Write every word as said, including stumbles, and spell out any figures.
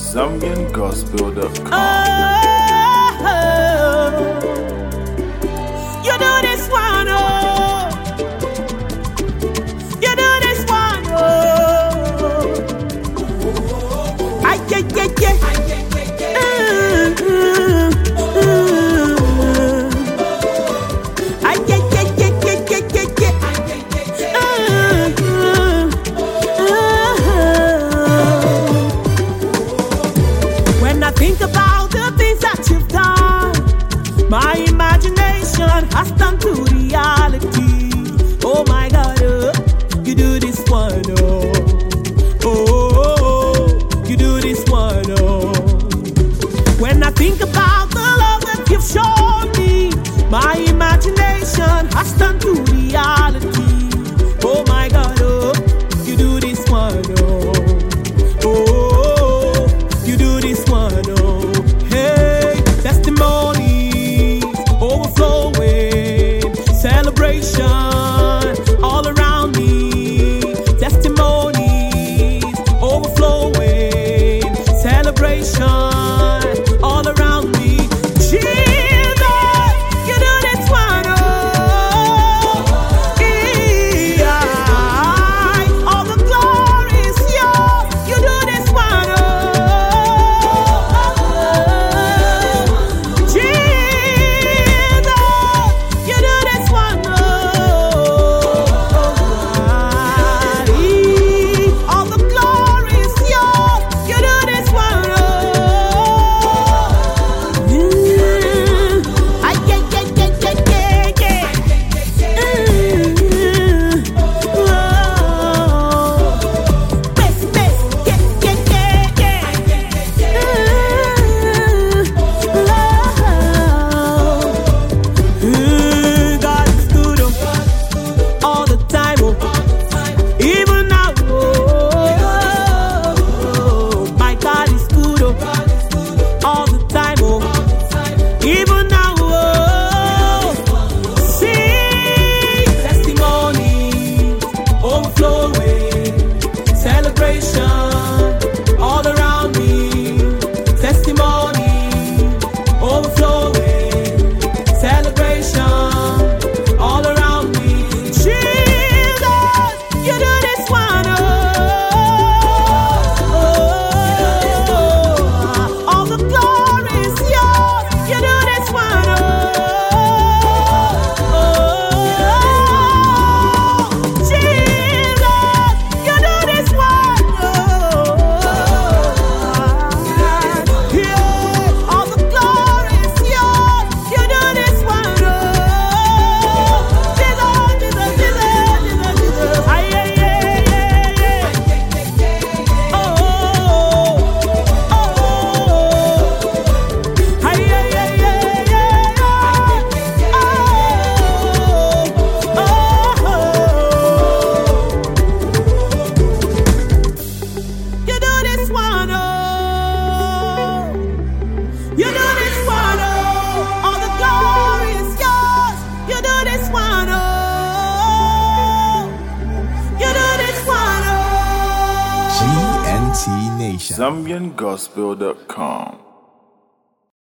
Zambian Gospel dot com. Oh, you do this one, oh. You do this one, oh. Ay, yeah, yeah, yeah. Mm, mm, mm. Ay, yeah, yeah, yeah, yeah, yeah, yeah, yeah. Mm, mm, mm. When I think about the things that you've done, my imagination has turned to reality. Oh my God, oh, you do this one, oh. Oh, oh, oh, you do this one, oh. When I think about the love that you've shown me, my imagination has turned to reality. Oh my God, oh, you do this one, oh. Oh, oh, oh, you do this one, oh. Hey, testimonies overflowing, celebration all around me. Testimonies overflowing, celebration all around me. Jesus, you do this one, oh. Yeah. All the glory is yours. You do this one, oh. Jesus, you do this one, oh. All the glory is yours. You do this one, oh. Mm. Ay, yeah, yeah, yeah, yeah, yeah, yeah. Mm. Oh. Best, best, yeah, yeah, yeah, yeah. Mm. Oh. Mm, God is good, oh, all the time, oh. Even now, oh, my God is good, oh, all the time, oh, even now, oh, see, testimony, overflowing, celebration, all around me, testimony, overflowing, celebration, all around me. Jesus, you do this one, oh. Oh, all the glory is yours. You do this one, oh. Oh, Jesus, you do this one, oh. Yeah, all the glory is yours. You do this one, oh. Jesus, Jesus, Jesus, Jesus, Jesus. Ay, ay, ay, ay, ay. Oh, oh, oh. Ay, ay, ay, ay, ay, ay. Oh, oh, oh. You do this one, oh. You do this one, oh. All the glory is yours. You do this one, oh. You do this one, oh. G N T Nation. Zambian Gospel dot com.